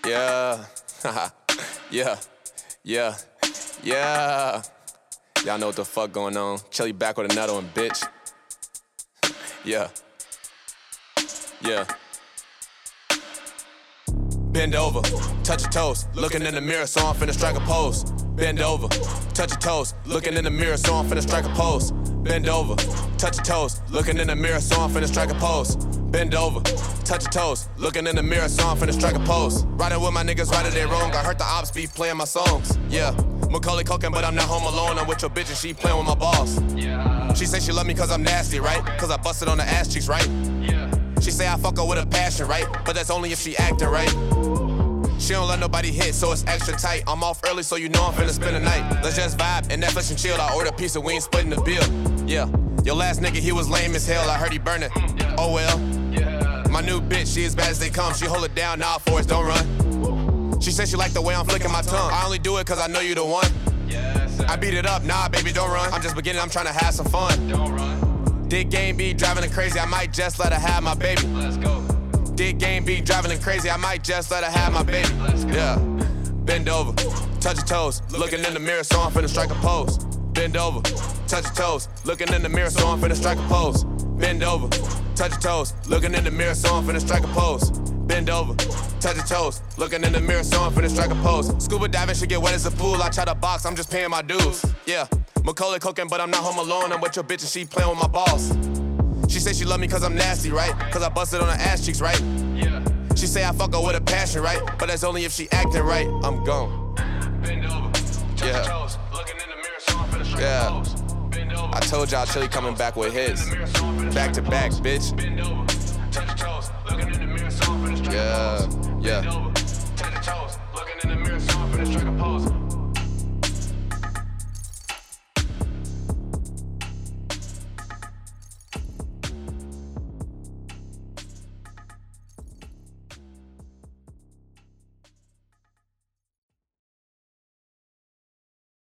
Yeah, yeah, yeah, yeah. Y'all know what the fuck going on. Chili back with another one, bitch. Yeah, yeah. Bend over, touch your toes, looking in the mirror, so I'm finna strike a pose. Bend over, touch your toes, looking in the mirror, so I'm finna strike a pose. Bend over, touch your toes, looking in the mirror, so I'm finna strike a pose. Bend over, touch your toes, looking in the mirror, so I'm finna strike a pose. Riding with my niggas, right or they wrong, I heard the ops be playing my songs. Yeah, Macaulay Culkin, but I'm not home alone, I'm with your bitch and she playing with my balls. Yeah. She say she love me cause I'm nasty, right? Cause I busted on the ass cheeks, right? Yeah. She say I fuck her with a passion, right? But that's only if she acting right. She don't let nobody hit, so it's extra tight. I'm off early, so you know I'm finna spend the night. Let's just vibe and Netflix and chill. I order a pizza, we ain't splitting the bill. Yeah, your last nigga, he was lame as hell. I heard he burn it. Oh well. My new bitch, she as bad as they come. She hold it down, nah, Forrest, don't run. She said she like the way I'm flicking my tongue. I only do it cause I know you the one. I beat it up, nah, baby, don't run. I'm just beginning, I'm trying to have some fun. Don't run. Dick game be driving her crazy, I might just let her have my baby. Let's go. Dick game be driving her crazy, I might just let her have my baby. Yeah, bend over, touch your toes, looking in the mirror, so I'm finna strike a pose. Bend over, touch your toes, looking in the mirror, so I'm finna strike a pose. Bend over, touch your toes, looking in the mirror, so I'm finna strike a pose. Bend over, touch your toes, looking in the mirror, so I'm finna strike a pose. Scuba diving should get wet as a pool, I try to box, I'm just paying my dues. Yeah, Macaulay Culkin, but I'm not home alone, I'm with your bitch and she playing with my balls. She say she love me cause I'm nasty, right? Cause I busted on her ass cheeks, right? Yeah. She say I fuck her with a passion, right? But that's only if she acting right. I'm gone. Bend over, touch your toes, looking in the mirror, so I'm finna strike a pose. Bend over, I told y'all Chili coming back with hits. Back to back, bitch. Bend over, touch your toes, looking in the mirror, so I'm finna strike a pose. Yeah.